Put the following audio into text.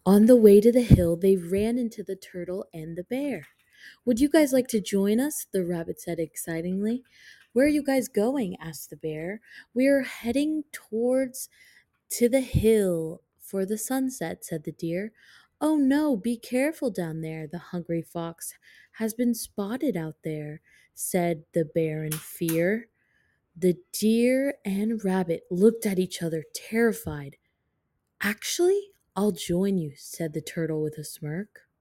On the way to the hill, they ran into the turtle and the bear. Would you guys like to join us? The rabbit said excitingly. Where are you guys going? Asked the bear. We are heading towards to the hill for the sunset, said the deer. Oh no, be careful down there. The hungry fox has been spotted out there, said the bear in fear. The deer and rabbit looked at each other, terrified. Actually, I'll join you, said the turtle with a smirk.